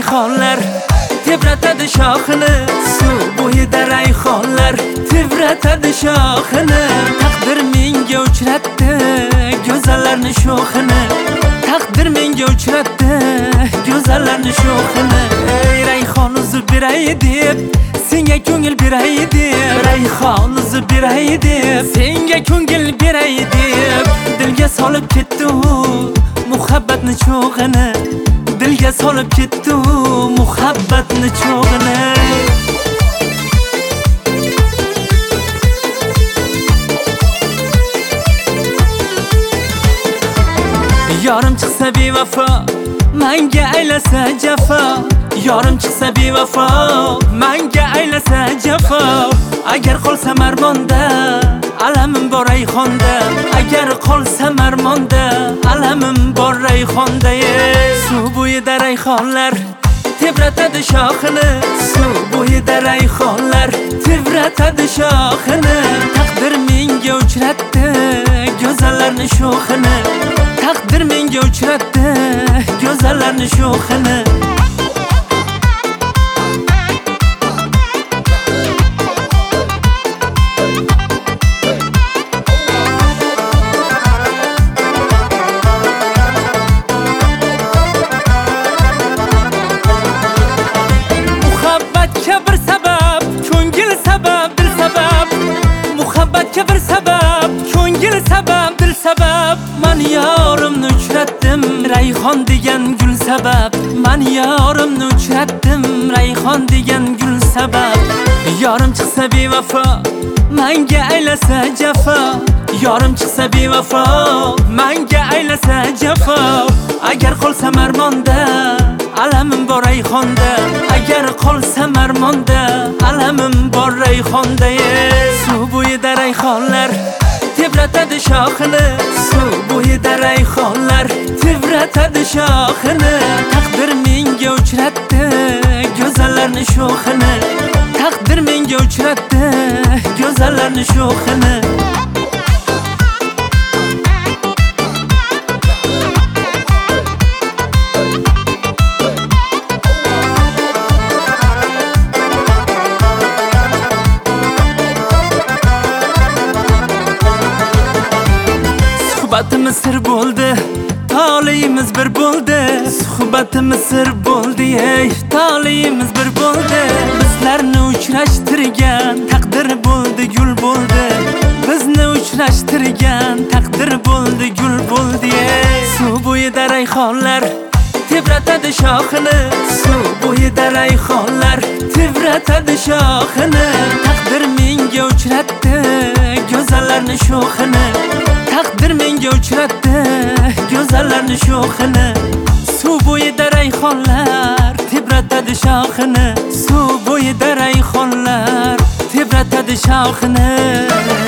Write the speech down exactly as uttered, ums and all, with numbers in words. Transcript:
rayhonlar tebratadi shoxini, suv bo'yida rayhonlar tebratadi shoxini. Taqdir menga uchratdi go'zallarni sho'xini, taqdir menga uchratdi go'zallarni sho'xini. Ey rayhon uzib beray deb senga ko'ngil beray deb, rayhon uzib beray deb senga ko'ngil beray deb dilga solib ketdi u muhabbatni cho'g'ini, dilga solib ketdi u muhabbatni cho'g'ini. Yorim chiqsa bevafo menga aylasa jafo, yorim chiqsa bevafo menga aylasa jafo. Agar qolsa marmonda alamim bor rayhonda, agar qolsa marmonda alamim bor rayhonda. Suv bo'yida rayhonlar tebratadi shoxini, suv bo'yida rayhonlar tebratadi shoxini. Taqdir menga uchratdi go'zallarni sho'xini, taqdir menga uchratdi go'zallarni sho'xini. Muhabbatga bir sabab, ko'ngil sabab, dil sabab. Muhabbatga bir sabab, ko'ngil sabab, dil sabab. Men yorimni uchratdim rayhon degan gul sabab, men yorimni uchratdim rayhon degan gul sabab. Yorim chiqsa bevafo menga aylasa jafo, yorim chiqsa bevafo menga aylasa jafo. Agar qolsa marmonda alamim bor rayhonda, agar qolsa marmonda alamim bor rayhonda. Suv bo'yida rayhonlar tebratadi shoxini, suv bo'yida rayhonlar tebratadi shoxini. Taqdir menga uchratdi go'zallarni sho'xini, taqdir menga uchratdi go'zallarni sho'xini. Suhbatimiz sir bo'ldi, taleyimiz bir bo'ldi. Suhbatimiz sir bo'ldi, ey taleyimiz bir bo'ldi. Bizlarni uchrashtirgan taqdir bo'ldi, gul bo'ldi. Bizni uchrashtirgan taqdir bo'ldi, gul bo'ldi. Suv bo'yida rayhonlar tebratadi shoxini, suv bo'yida rayhonlar tebratadi shoxini. Taqdir menga uchratdi go'zallarni sho'xini, taqdir menga uchratdi go'zallarni sho'xini. Suv bo'yida rayhonlar tebratadi shoxini, suv bo'yida rayhonlar tebratadi shoxini.